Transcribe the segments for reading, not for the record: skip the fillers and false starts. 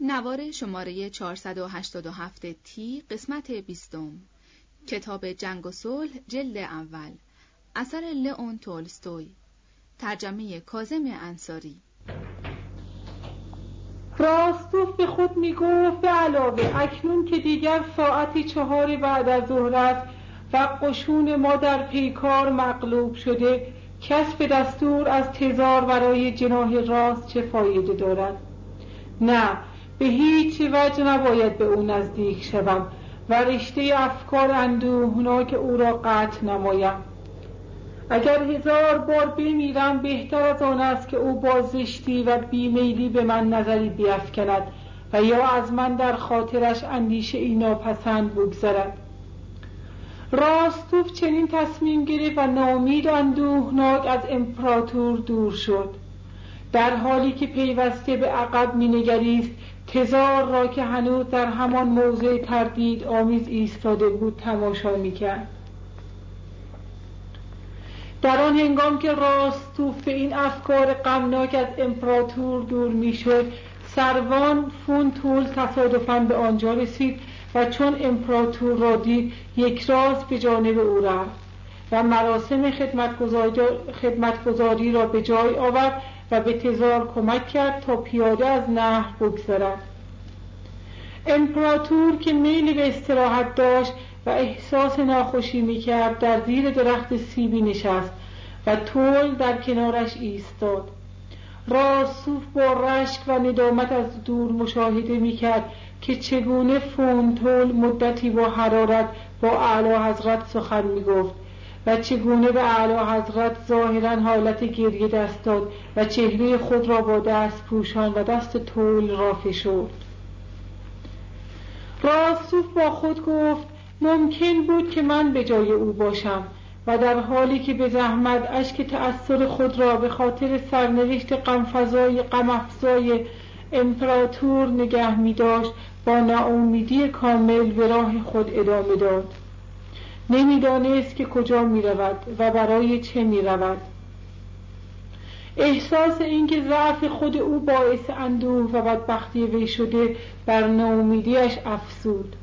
نوار شماره 487 تی قسمت 20 کتاب جنگ و صلح جلد اول اثر لئون تولستوی ترجمه کاظم انصاری. راستوف به خود میگفت به علاوه اکنون که دیگر ساعتی 4 بعد از ظهر است و قشون ما در پیکار مغلوب شده، کسب دستور از تزار برای جناح راست چه فایده دارد؟ نه، به هیچ وجه نباید به او نزدیک شوم و رشته افکار اندوهناک او را قطع نمایم. اگر 1000 بار بمیرم بهتر از آن است که او با زشتی و بیمیلی به من نظری بیفکند و یا از من در خاطرش اندیشه ای ناپسند بگذرد. راستوف چنین تصمیم گرفت و ناامید و اندوهناک از امپراتور دور شد، در حالی که پیوسته به عقب مینگریست. تزار را که هنوز در همان موضع تردید آمیز ایستاده بود تماشا میکرد. در آن هنگام که راستوف به این افکار غمناک از امپراتور دور میشد، سروان فون تول تصادفاً به آنجا رسید و چون امپراتور را دید یک راست به جانب او رفت و مراسم خدمتگزاری را به جای آورد و به تزار کمک کرد تا پیاده از نهر بگذرد. امپراتور که میل به استراحت داشت و احساس ناخوشی میکرد در زیر درخت سیبی نشست و تول در کنارش ایستاد. راستوف با رشک و ندامت از دور مشاهده میکرد که چگونه فون تول مدتی با حرارت با اعلی حضرت سخن میگفت و چگونه به اعلی حضرت ظاهرا حالت گریه دست داد و چهره خود را با دست پوشان و دست تول را فشرد. راستوف با خود گفت ممکن بود که من به جای او باشم و در حالی که به زحمت اشک تأثیر خود را به خاطر سرنوشت غم‌افزای امپراتور نگه می داشت با ناامیدی کامل به راه خود ادامه داد. نمیدانست که کجا می رود و برای چه می رود. احساس اینکه ضعف خود او باعث اندوه و بدبختی وی شده بر ناامیدیش افزود.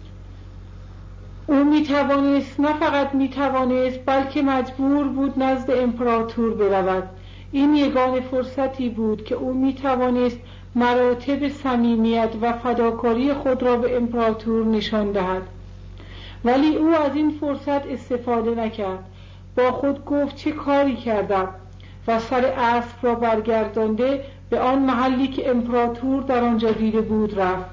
او میتوانست، نه فقط میتوانست بلکه مجبور بود نزد امپراتور برود. این یگانه فرصتی بود که او میتوانست مراتب صمیمیت و فداکاری خود را به امپراتور نشان دهد، ولی او از این فرصت استفاده نکرد. با خود گفت چه کاری کردم و سر اسب را برگردانده به آن محلی که امپراتور در آنجا دیده بود رفت.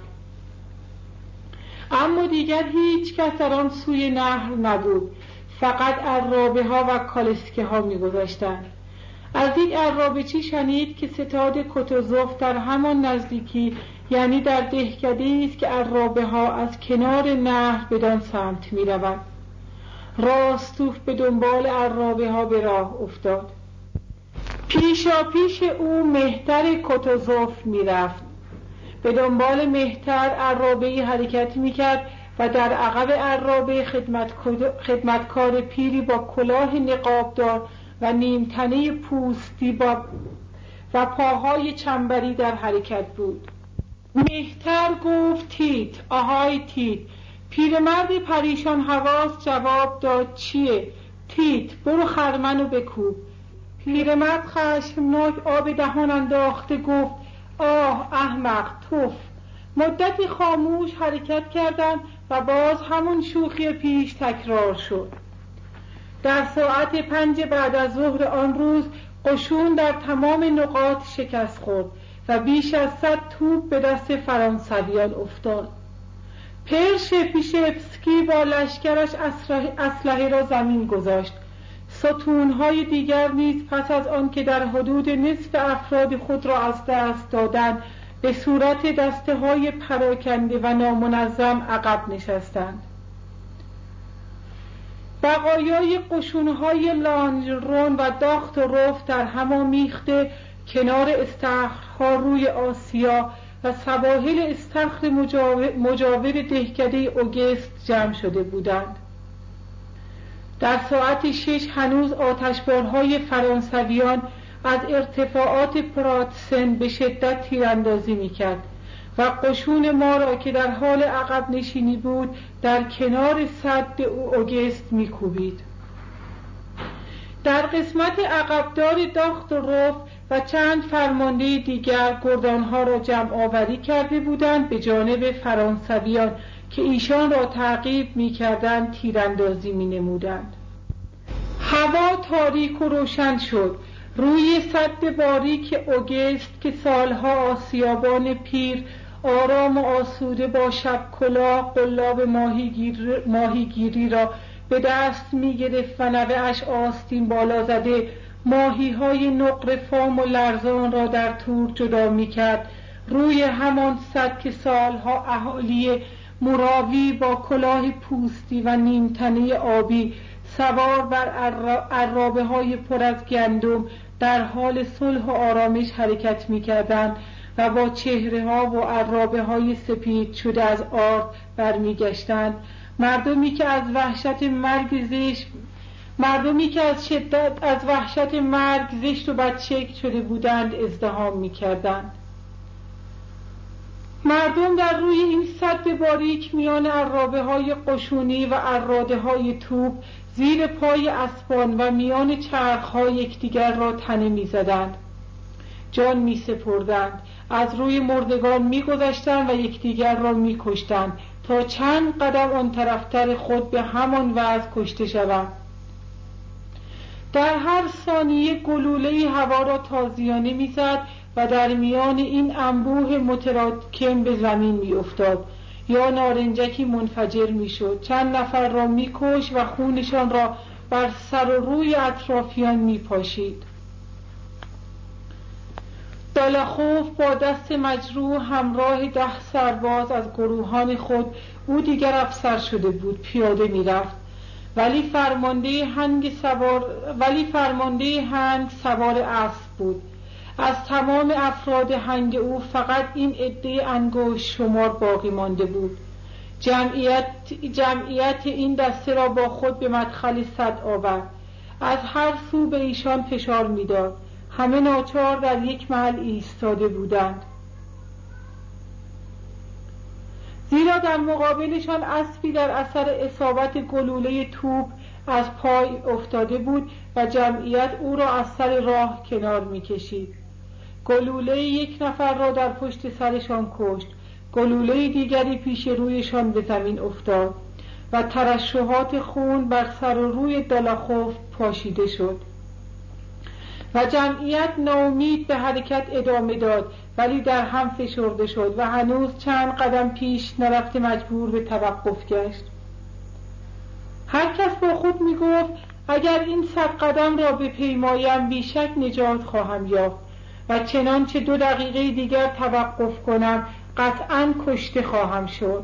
اما دیگر هیچ کس در آن سوی نهر نبود، فقط عرابه ها و کالسکه ها می گذشتند. از یک عرابه‌چی شنید که ستاد کوتوزوف در همان نزدیکی، یعنی در دهکده‌ای است که عرابه ها از کنار نهر بدان سمت می روند. راستوف به دنبال عرابه ها به راه افتاد. پیشا پیش او مهتر کوتوزوف می رفت. به دنبال مهتر عرابه‌ای حرکت می کرد و در عقب عرابه خدمتکار پیری با کلاه نقابدار و نیمتنه پوستی و پاهای چنبری در حرکت بود. مهتر گفت تیت، آهای تیت. پیرمرد پریشان حواس جواب داد چیه؟ تیت، برو خرمنو بکوب. پیرمرد خشمناک آب دهان انداخته گفت آه احمق، توف. مدتی خاموش حرکت کردند و باز همون شوخی پیش تکرار شد. در ساعت 5 بعد از ظهر آن روز قشون در تمام نقاط شکست خورد و بیش از 100 توپ به دست فرانسویان افتاد. پرشپیشفسکی با لشکرش اسلحه را زمین گذاشت. ستونهای دیگر نیز پس از آن که در حدود نصف افراد خود را از دست دادند به صورت دسته‌های پراکنده و نامنظم عقب نشستند. بقایای قشونهای لانژرون و داخت و رفت در هم آمیخته کنار استخرها روی آسیا و سواحل استخر مجاور دهکده اوگست جمع شده بودند. در ساعت 6 هنوز آتشبارهای فرانسویان از ارتفاعات پراتسن به شدت تیراندازی می‌کرد و قشون ما را که در حال عقب نشینی بود در کنار سد اوگست میکوبید. در قسمت عقبدار داخت و رف و چند فرمانده دیگر گردانها را جمع آوری کرده بودند به جانب فرانسویان که ایشان را تعقیب می‌کردند، تیراندازی می‌نمودند. هوا تاریک و روشن شد. روی سد باریک اوگست که سالها آسیابان پیر آرام و آسوده با شب کلاه قلاب ماهیگیری را به دست می‌گرفت و نوه‌اش آستین بالا زده ماهی‌های نقره فام و لرزان را در تور جدا می‌کرد، روی همان سد که سالها اهالی مراوی با کلاه پوستی و نیمتنه آبی سوار بر عرابه‌های پر از گندم در حال صلح و آرامش حرکت می‌کردند و با چهره‌ها و عرابه‌های سپید شده از آرد برمیگشتند، مردمی که از شدت از وحشت مرگ زشت و بدشکل شده بودند ازدحام می‌کردند. مردم در روی این سد باریک میان عرابه‌های قشونی و عراده‌های توپ زیر پای اسبان و میان چرخ‌ها یکدیگر را تنه می‌زدند، جان می‌سپردند، از روی مردگان می‌گذشتند و یکدیگر را می‌کشتند تا چند قدم آن طرفتر خود به همان وضع کشته شوند. در هر ثانیه گلوله‌ای هوا را تازیانه می‌زد و در میان این انبوه متراکم به زمین می‌افتاد یا نارنجکی منفجر می‌شد، چند نفر را می‌کشت و خونشان را بر سر و روی اطرافیان می‌پاشید. دالاخوف با دست مجروح همراه 10 سرباز از گروهان خود، او دیگر افسر شده بود، پیاده می‌رفت، ولی فرمانده هنگ سوار اسب بود. از تمام افراد هنگ او فقط این عده انگشت شمار باقی مانده بود. جمعیت این دسته را با خود به مدخل سد آورد، از هر سو به ایشان فشار می‌داد. همه ناچار در یک محل ایستاده بودند، زیرا در مقابلشان اسبی در اثر اصابت گلوله توپ از پای افتاده بود و جمعیت او را از سر راه کنار می‌کشید. گلوله یک نفر را در پشت سرشان کشت، گلوله دیگری پیش رویشان به زمین افتاد و ترشحات خون بر سر و روی دالاخوف پاشیده شد و جمعیت ناامید به حرکت ادامه داد، ولی در هم فشرده شد و هنوز چند قدم پیش نرفته مجبور به توقف گشت. هر کس با خود می گفت اگر این 100 قدم را بپیمایم بیشک نجات خواهم یافت و چنانچه 2 دقیقه دیگر توقف کنم قطعاً کشته خواهم شد.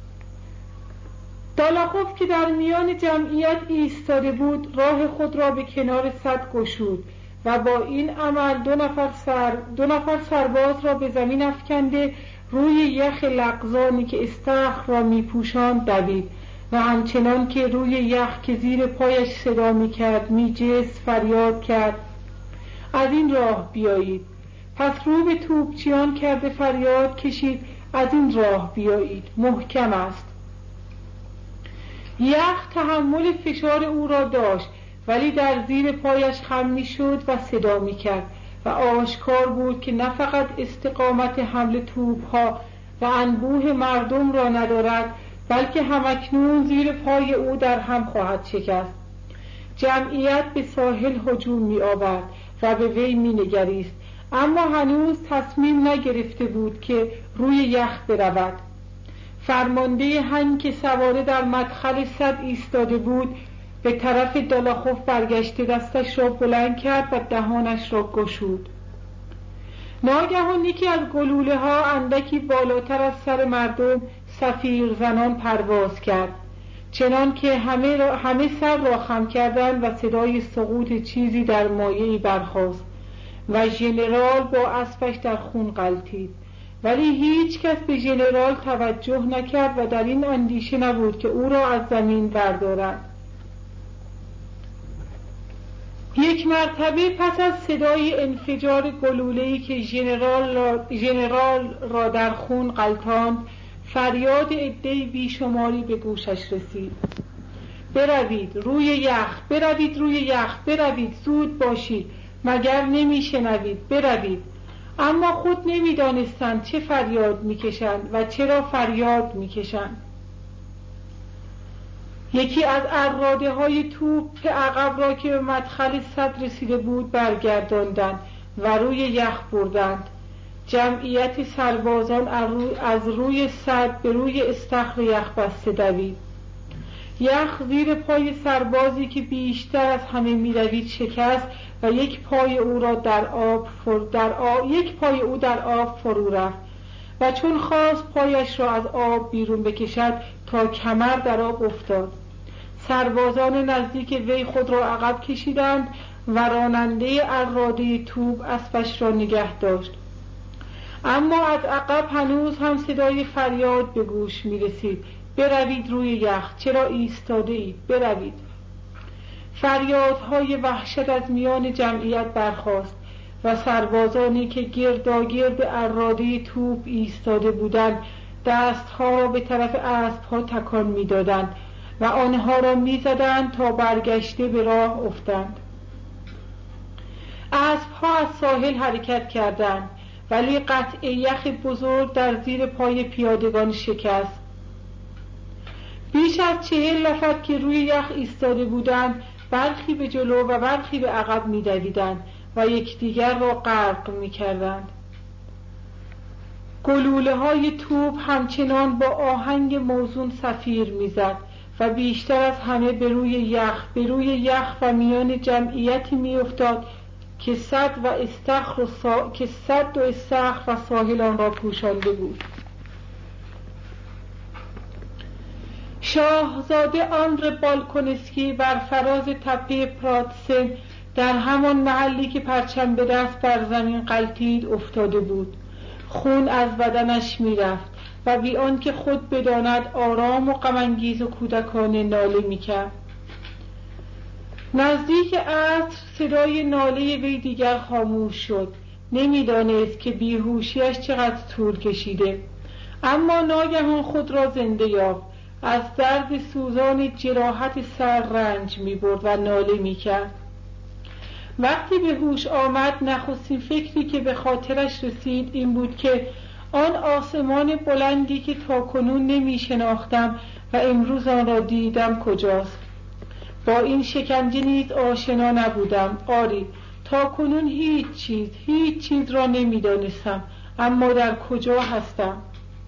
دالاخوف که در میان جمعیت ایستاده بود راه خود را به کنار سد گشود و با این عمل 2 نفر سرباز را به زمین افکنده روی یخ لغزانی که استخر را میپوشاند دوید و همچنان که روی یخ که زیر پایش صدا میکرد میجست فریاد کرد از این راه بیایید. پس رو به توپچیان کرده فریاد کشید از این راه بیایید، محکم است. یخ تحمل فشار او را داشت، ولی در زیر پایش خم می‌شد و صدا می‌کرد و آشکار بود که نه فقط استقامت حمل توپ‌ها و انبوه مردم را ندارد، بلکه همکنون زیر پای او در هم خواهد شکست. جمعیت به ساحل هجوم می‌آورد و به وی می‌نگریست، اما هنوز تصمیم نگرفته بود که روی یخ برود. فرمانده هنگ که سواره در مدخل سد ایستاده بود به طرف دالاخوف برگشته دستش را بلند کرد و دهانش را گشود. ناگهان یکی از گلوله ها اندکی بالاتر از سر مردم صفیر زنان پرواز کرد، چنان که همه سر را خم کردند و صدای سقوط چیزی در مایعی برخاست و ژنرال با اسبش در خون غلتید، ولی هیچ کس به ژنرال توجه نکرد و در این اندیشه نبود که او را از زمین بردارد. یک مرتبه پس از صدای انفجار گلوله‌ای که ژنرال را در خون غلطاند، فریاد عده‌ای بیشماری به گوشش رسید: بروید روی یخ، بروید روی یخ، بروید، زود باشید، مگر نمی‌شنوید، بروید. اما خود نمی‌دانستند چه فریاد می‌کشند و چرا فریاد می‌کشند. یکی از اراده‌های توپ عقب را که به مدخل سد رسیده بود برگرداندند و روی یخ بردند. جمعیت سربازان از روی سد به روی استخر یخ بسته دوید. یخ زیر پای سربازی که بیشتر از همه می‌دوید شکست و یک پای او در آب فرو رفت و چون خواست پایش را از آب بیرون بکشد تا کمر در آب افتاد. سربازان نزدیک وی خود را عقب کشیدند و راننده اراده توپ اسبش را نگه داشت. اما از عقب هنوز هم صدای فریاد به گوش می رسید: بروید روی یخ، چرا ایستاده اید؟ بروید. فریادهای وحشت از میان جمعیت برخاست و سربازانی که گرداگرد اراده توپ ایستاده بودند دستها را به طرف اسبها تکان می دادند و آنها را می زدند تا برگشته به راه افتند. اسبها از ساحل حرکت کردند ولی قطع یخ بزرگ در زیر پای پیادگان شکست. بیش از 40 نفر که روی یخ ایستاده بودند برخی به جلو و برخی به عقب می دویدند و یکدیگر را غرق می کردند. گلوله های توپ همچنان با آهنگ موزون صفیر می زد و بیشتر از همه به روی یخ و میان جمعیتی می افتاد که سد و استخر و ساحل آن را پوشانده بود. شاهزاده آندر بالکونسکی بر فراز تپه پراتسن در همان محلی که پرچم به دست بر زمین غلتید افتاده بود. خون از بدنش می‌رفت و بی آنکه خود بداند آرام و غم‌انگیز و کودکانه ناله می‌کرد. نزدیک عصر صدای ناله وی دیگر خاموش شد. نمی‌دانست که بیهوشیش چقدر طول کشیده، اما ناگهان خود را زنده یافت. از درد سوزان جراحت سر رنج می‌برد و ناله می‌کرد. وقتی به هوش آمد نخستین فکری که به خاطرش رسید این بود که آن آسمان بلندی که تاکنون نمی‌شناختم و امروز آن را دیدم کجاست؟ با این شکنجه نیز آشنا نبودم. آری، تاکنون هیچ چیز را نمی‌دانستم، اما در کجا هستم؟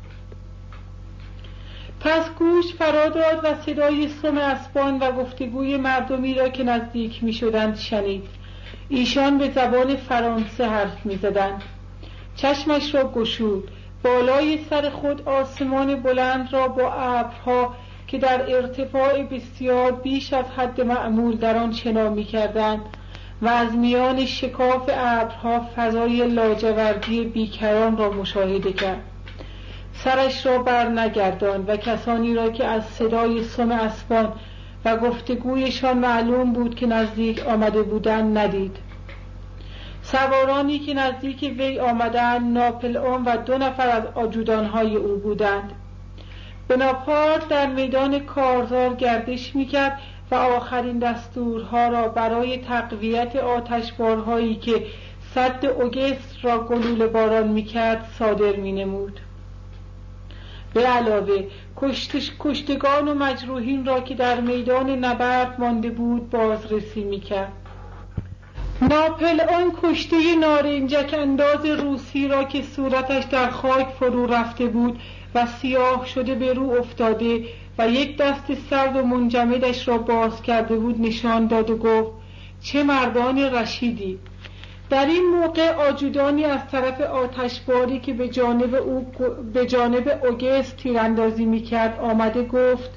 پس گوش فرا داد و صدای سم اسبان و گفتگوی مردمی را که نزدیک می شدند شنید. ایشان به زبان فرانسه حرف می زدند. چشمش را گشود. بالای سر خود آسمان بلند را با ابرها که در ارتفاع بسیار بیش از حد معمول در آن شنا می کردند و از میان شکاف ابرها فضای لاجوردی بیکران را مشاهده کرد. سرش را بر نگرداند و کسانی را که از صدای سم اسبان و گفتگویشان معلوم بود که نزدیک آمده بودند ندید. سوارانی که نزدیک وی آمدند ناپلئون و 2 نفر از آجودانهای او بودند. بناپارت در میدان کارزار گردش میکرد و آخرین دستورها را برای تقویت آتشبارهایی که سد اوگست را گلوله باران میکرد صادر مینمود. به علاوه کشتگان و مجروحین را که در میدان نبرد مانده بود بازرسی میکرد. ناپلئون کشته نارنجک انداز روسی را که صورتش در خاک فرو رفته بود و سیاه شده به رو افتاده و یک دست سرد و منجمدش را باز کرده بود نشان داد و گفت: چه مردان رشیدی! در این موقع آجودانی از طرف آتشباری که به جانب اوگست تیراندازی میکرد آمده گفت: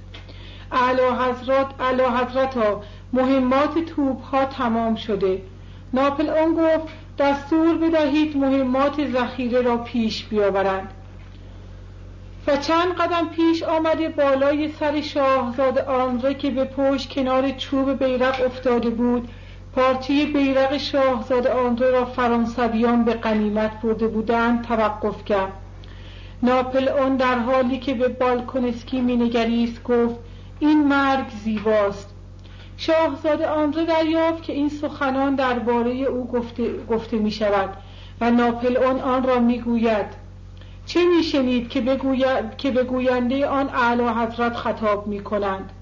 اعلی حضرت مهمات توپ ها تمام شده. ناپلئون گفت: دستور بدهید مهمات ذخیره را پیش بیاورند. و چند قدم پیش آمده بالای سر شاهزاده آندره که به پشت کنار چوب بیرق افتاده بود پارچه بیرق شاهزاده آندره را فرانسویان به غنیمت برده بودند توقف کرد. ناپلئون در حالی که به بالکونسکی مینگریست گفت این مرگ زیباست. شاهزاده آندره دریافت که این سخنان درباره او گفته می شود و ناپلئون آن را می گوید. چه می شنید که به گوینده آن اعلی حضرت خطاب می کنند؟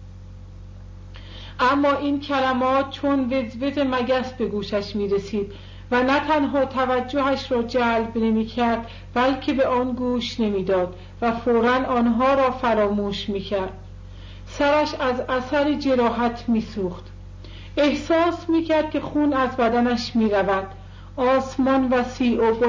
اما این کلمات چون وزوز مگس به گوشش می رسید و نه تنها توجهش را جلب نمی کرد بلکه به آن گوش نمی داد و فوراً آنها را فراموش می کرد. سرش از اثر جراحت می سوخت. احساس می کرد که خون از بدنش می رود. آسمان وسیع و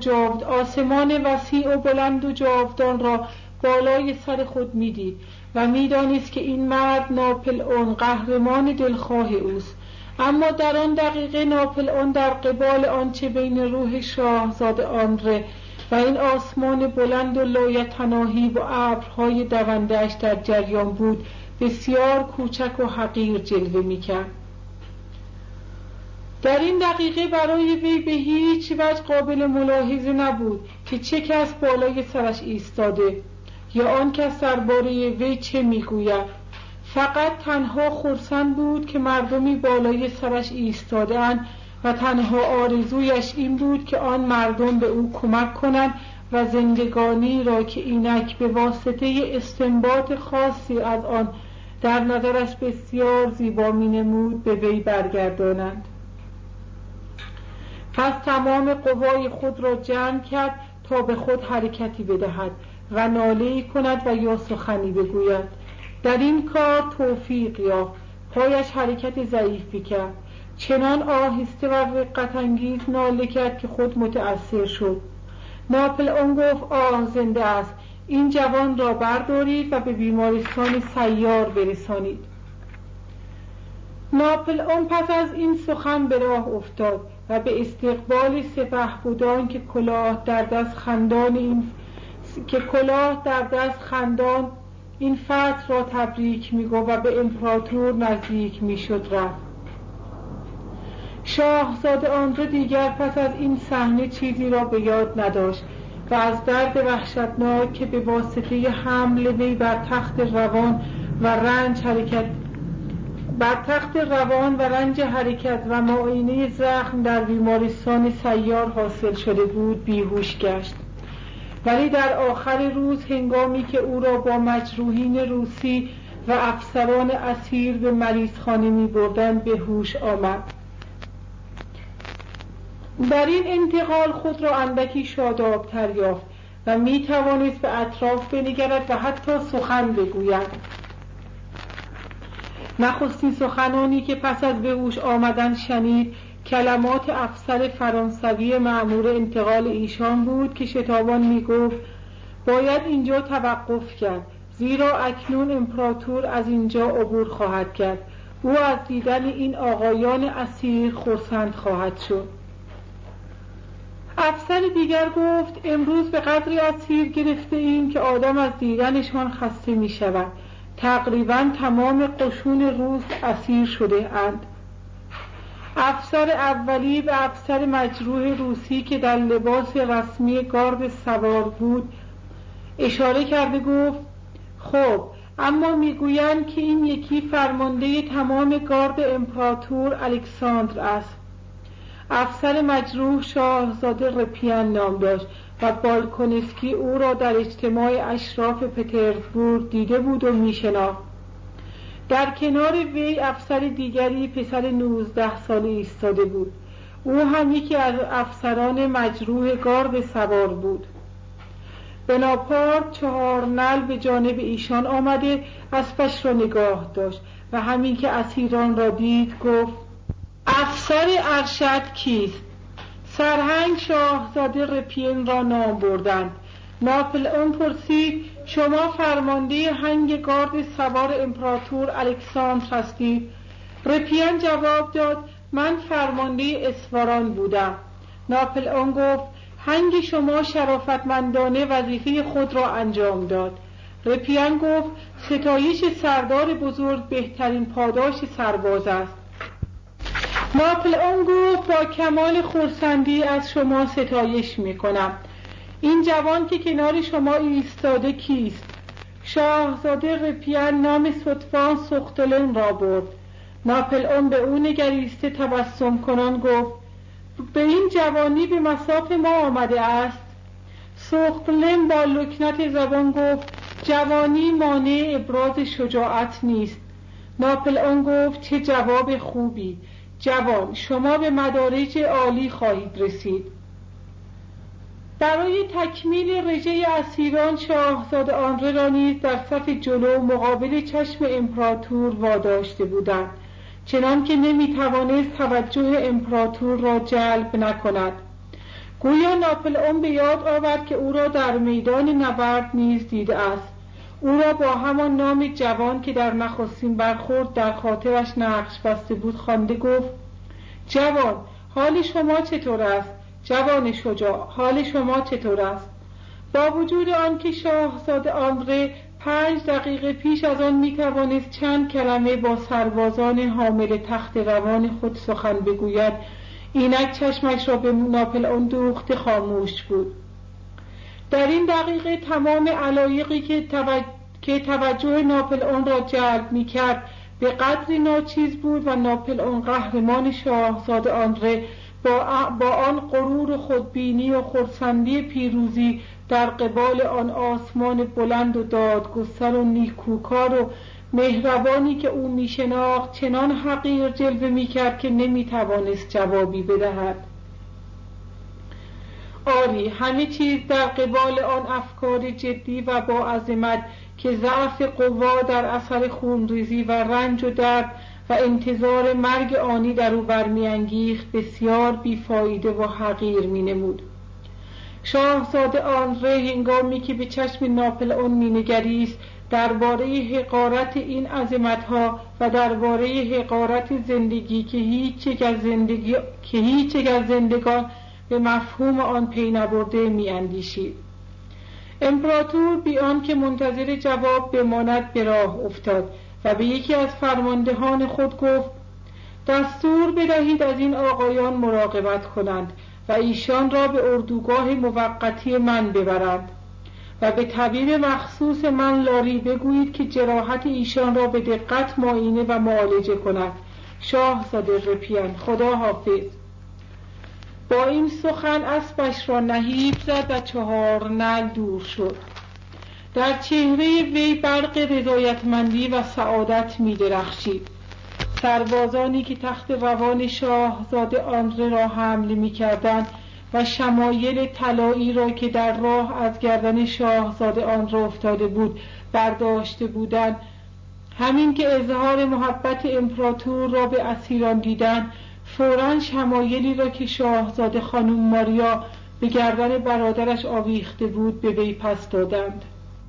بلند و جاودان را بالای سر خود می دید و می دانست که این مرد ناپلئون قهرمان دلخواه اوست. اما در آن دقیقه ناپلئون در قبال آنچه بین روح شاهزاده آندره و این آسمان بلند و لایتناهی و ابرهای دونده‌اش در جریان بود بسیار کوچک و حقیر جلوه می‌کرد. در این دقیقه برای وی به هیچ وجه قابل ملاحظه نبود که چه کس بالای سرش ایستاده یا آن کس درباره وی چه میگوید. فقط تنها خرسند بود که مردمی بالای سرش ایستاده‌اند و تنها آرزویش این بود که آن مردم به او کمک کنند و زندگانی را که اینک به واسطه استنباط خاصی از آن در نظرش بسیار زیبا می‌نمود به وی برگردانند. پس تمام قوای خود را جمع کرد تا به خود حرکتی بدهد و ناله‌ای کند و یا سخنی بگوید. در این کار توفیق یافت. پایش حرکت ضعیفی کرد. چنان آهسته و رقت انگیز ناله کرد که خود متأثر شد. ناپلئون گفت آه زنده است. این جوان را بردارید و به بیمارستان سیار برسانید. ناپلئون پس از این سخن به راه افتاد و به استقبال سپهبدان که کلاه در دست خندان این فتح را تبریک می‌گفت و به امپراتور نزدیک می‌شد رفت. شاهزاده آندره دیگر پس از این صحنه چیزی را به یاد نداشت و از درد وحشتناک که به واسطه حمل وی بر تخت روان و رنج حرکت و معاینه زخم در بیمارستان سیار حاصل شده بود بیهوش گشت. ولی در آخر روز هنگامی که او را با مجروحین روسی و افسران اسیر به مریضخانه می بردند به هوش آمد. در این انتقال خود را اندکی شاداب‌تر یافت و می توانست به اطراف بنگرد و حتی سخن بگوید. نخستین سخنانی که پس از به هوش آمدن شنید کلمات افسر فرانسوی مأمور انتقال ایشان بود که شتابان می گفت باید اینجا توقف کرد زیرا اکنون امپراتور از اینجا عبور خواهد کرد. او از دیدن این آقایان اسیر خرسند خواهد شد. افسر دیگر گفت امروز به قدری اسیر گرفته ایم که آدم از دیدنشان خسته می شود. تقریبا تمام قشون روس اسیر شده اند. افسر اولی به افسر مجروح روسی که در لباس رسمی گارد سوار بود اشاره کرده گفت خب اما میگویند که این یکی فرمانده تمام گارد امپراتور الکساندر است. افسر مجروح شاهزاده رپیان نام داشت و بالکونسکی او را در اجتماع اشراف پترزبورگ دیده بود و میشناخت. در کنار وی افسر دیگری پسر 19 ساله ایستاده بود. او هم یکی از افسران مجروح گارد سوار بود. بناپارت 4 نعل به جانب ایشان آمده اسبش را نگاه داشت و همین که اسیران را دید گفت افسر ارشد کیست؟ سرهنگ شاهزاده رپین را نام بردند. ناپلئون پرسید شما فرمانده هنگ گارد سوار امپراتور الکساندر هستید؟ رپین جواب داد من فرمانده اسواران بودم. ناپلئون گفت هنگ شما شرافتمندانه وظیفه خود را انجام داد. رپین گفت ستایش سردار بزرگ بهترین پاداش سرباز است. ناپلئون گفت با کمال خرسندی از شما ستایش میکنم. این جوان که کنار شما ایستاده کیست؟ شاهزاده رپین نام ستوان سوختلن را برد. ناپلئون به او نگریسته تبسم کنان گفت به این جوانی به مصاف ما آمده است؟ سوختلن با لکنت زبان گفت جوانی مانع ابراز شجاعت نیست. ناپلئون گفت چه جواب خوبی. جوان، شما به مدارج عالی خواهید رسید. برای تکمیل رژه اسیران شاهزاده آندره را نیز در صف جلو مقابل چشم امپراتور واداشته بودند، چنان که نمیتوانست توجه امپراتور را جلب نکند. گویا ناپلئون به یاد آورد که او را در میدان نبرد نیز دیده است. او را با همان نام جوان که در نخستین برخورد در خاطرش نقش بسته بود خوانده گفت جوان، حال شما چطور است؟ جوان شجاع، حال شما چطور است؟ با وجود آنکه شاهزاده آندره 5 دقیقه پیش از آن میتوانست چند کلمه با سربازان حامل تخت روان خود سخن بگوید، اینک چشمش را به ناپلئون دوخته خاموش بود. در این دقیقه تمام علایقی که توجه ناپلئون را جلب می‌کرد به قدری ناچیز بود و ناپلئون قهرمان شاهزاده آندره با آن غرور و خودبینی و خرسندی پیروزی در قبال آن آسمان بلند و دادگستر و نیکوکار و مهربانی که او میشناخت چنان حقیر جلوه میکرد که نمیتوانست جوابی بدهد. آری، همه چیز در قبال آن افکار جدی و با عظمت که ضعف قوا در اثر خونریزی و رنج و درد و انتظار مرگ آنی در او برمیانگیخت بسیار بیفایده و حقیر مینمود. شاهزاده آندره هنگامی که به چشم ناپلئون مینگریست درباره حقارت این عظمت‌ها و درباره حقارت زندگی که هیچ یک از زندگان به مفهوم آن پی نبرده میاندیشید. امپراتور بی آنکه منتظر جواب بماند به راه افتاد و به یکی از فرماندهان خود گفت دستور بدهید از این آقایان مراقبت کنند و ایشان را به اردوگاه موقتی من ببرند و به طبیب مخصوص من لاری بگویید که جراحت ایشان را به دقت معاینه و معالجه کند. شاهزاده رپین، خدا حافظ. با این سخن اسبش را نهیب زد و 4 نعل دور شد. در چهره وی برق رضایتمندی و سعادت می درخشید. سربازانی که تخت روان شاهزاده آندره را حمل می کردند و شمایل طلایی را که در راه از گردن شاهزاده آندره افتاده بود برداشته بودند، همین که اظهار محبت امپراتور را به اسیران دیدند فوراً شمایلی را که شاهزاده خانم ماریا به گردن برادرش آویخته بود به وی پس دادند.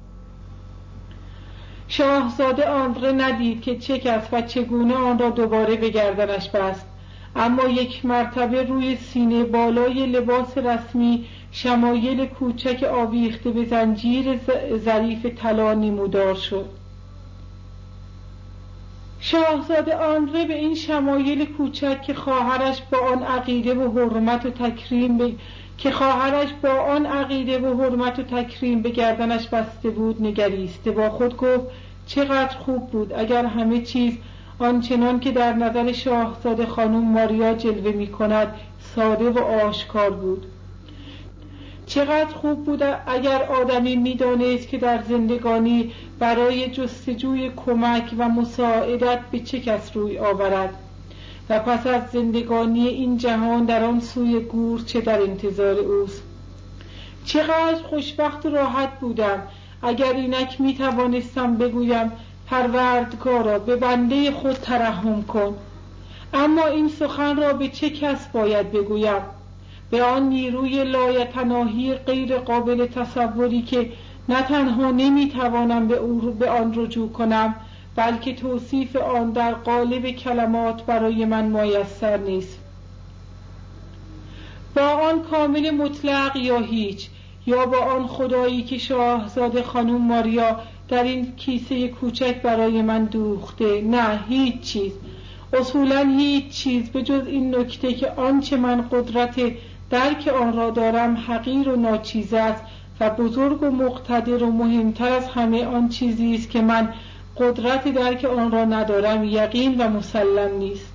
شاهزاده آندره ندید که چه کس و چگونه آن را دوباره به گردنش بست، اما یک مرتبه روی سینه بالای لباس رسمی شمایل کوچک آویخته به زنجیر ظریف طلا نمودار شد. شاهزاده آندره به این شمایل کوچک که خواهرش با آن عقیده و حرمت و تکریم به گردنش بسته بود نگریسته با خود گفت چقدر خوب بود اگر همه چیز آنچنان که در نظر شاهزاده خانم ماریا جلوه می کند ساده و آشکار بود. چقدر خوب بود اگر آدمی می دانست که در زندگانی برای جستجوی کمک و مساعدت به چه کس روی آورد و پس از زندگانی این جهان در آن سوی گور چه در انتظار اوست. چقدر خوشبخت و راحت بودم اگر اینک می توانستم بگویم پروردگارا به بنده خود ترحم کن. اما این سخن را به چه کس باید بگویم؟ به آن نیروی لایتناهی غیر قابل تصوری که نه تنها نمیتوانم به آن رجوع کنم بلکه توصیف آن در قالب کلمات برای من میسر نیست. با آن کامل مطلق یا هیچ، یا با آن خدایی که شاهزاده خانم ماریا در این کیسه کوچک برای من دوخته، نه هیچ چیز. اصولاً هیچ چیز به جز این نکته که آنچه من قدرت درک آن را دارم حقیر و ناچیز است و بزرگ و مقتدر و مهمتر از همه آن چیزی است که من قدرت درک آن را ندارم یقین و مسلم نیست.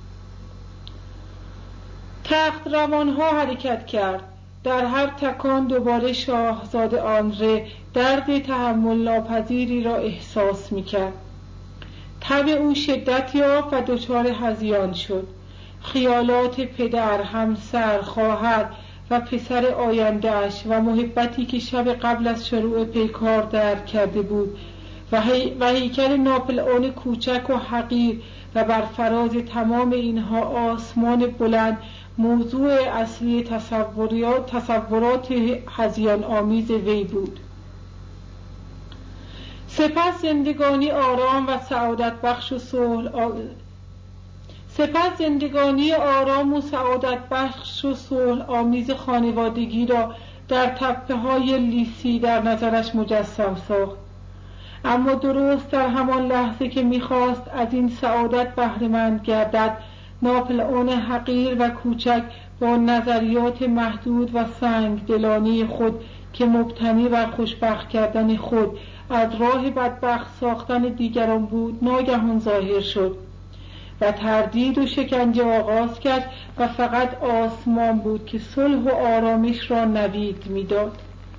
تخت روانها حرکت کرد. در هر تکان دوباره شاهزاده آندره درد تحمل ناپذیری را احساس می‌کرد. تب او شدت یافت و دچار هذیان شد. خیالات پدر، همسر، خواهر و پسر آینده‌اش و محبتی که شب قبل از شروع پیکار درک کرده بود و هیکل ناپلئون کوچک و حقیر و بر فراز تمام اینها آسمان بلند موضوع اصلی تصورات هذیان آمیز وی بود. سپس زندگانی آرام و سعادت بخش و صلح آمیز خانوادگی را در تپه‌های لیسی در نظرش مجسم ساخت. اما درست در همان لحظه که می‌خواست از این سعادت بهره‌مند گردد، ناپلئون حقیر و کوچک با نظریات محدود و سنگ دلانه خود که مبتنی بر خوشبخت کردن خود از راه بدبخت ساختن دیگران بود ناگهان ظاهر شد و تردید و شکنجه آغاز کرد و فقط آسمان بود که صلح و آرامش را نوید می‌داد.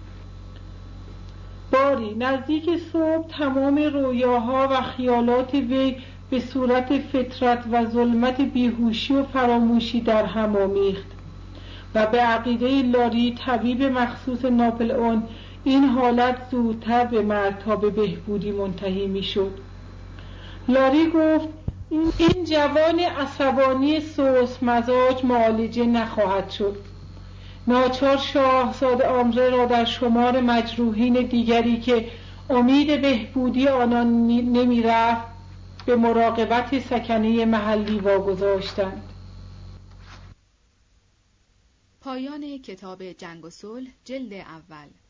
باری نزدیک صبح تمام رویاها و خیالات وی به صورت فطرت و ظلمت بیهوشی و فراموشی در هم آمیخت و به عقیده لاری طبیب مخصوص ناپلئون این حالت زودتر به مرگ تا به بهبودی منتهی می‌شد. لاری گفت این جوان عصبانی سوس مزاج معالجه نخواهد شد. ناچار شاهزاده آندره را در شمار مجروحین دیگری که امید بهبودی آنان نمی رفت به مراقبت سکنه محلی واگذاشتند. پایان کتاب جنگ و صلح جلد اول.